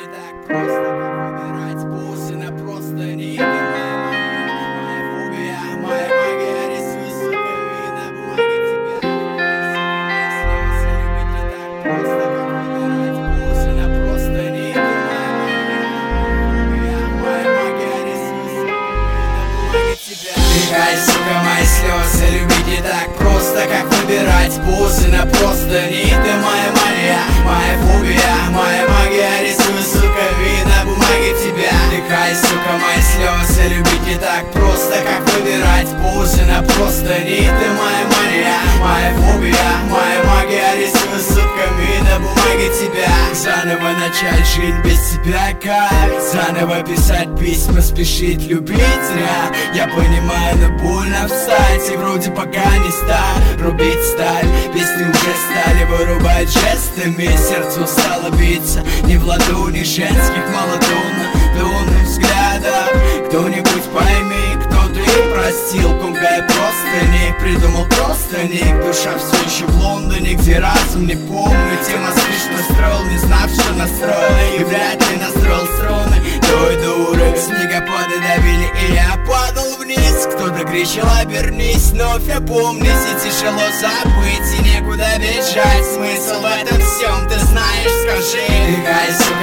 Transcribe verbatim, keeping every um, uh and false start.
так просто, как выбирать бусы на простыни. Ты моя фобия, моя магия, рисуй суками на бумаге тебя. Слезы любить не так просто, как выбирать бусы на простыни. Ты моя фобия, моя магия, рисуй суками на бумаге тебя. Тихай, сука, мои слезы любить не так просто, как выбирать бусы на простыни. Ты моя магия, моя фобия, моя магия, рисуй суками на бумаге тебя. Тихай, сука, мои слезы любить не так просто, как выбирать бусы на простыни. Ты моя магия, моя фобия, моя магия, рисуй сутками на бумаге тебя. Заново начать жить без тебя кайф, заново писать письма, спешить любить зря. Я понимаю, но больно встать, и вроде пока не стал рубить сталь. Песни уже стали вырубать жестами, сердце стало биться не в ладони женских монотонных взглядов. Кто-нибудь пойми, кто ты простил, комкая простыни, придумал простыник. Душа все еще в Лондоне, где разум не помнит. Тема слишком настроил, не знав, что настроил, и вряд ли настроил струны той дуры. Снегопады давили, и я падал вниз. Кто-то кричал: обернись, вновь опомнись. И тяжело забыть, и некуда бежать. Смысл в этом всем ты знаешь, скажи. Тихай, сука,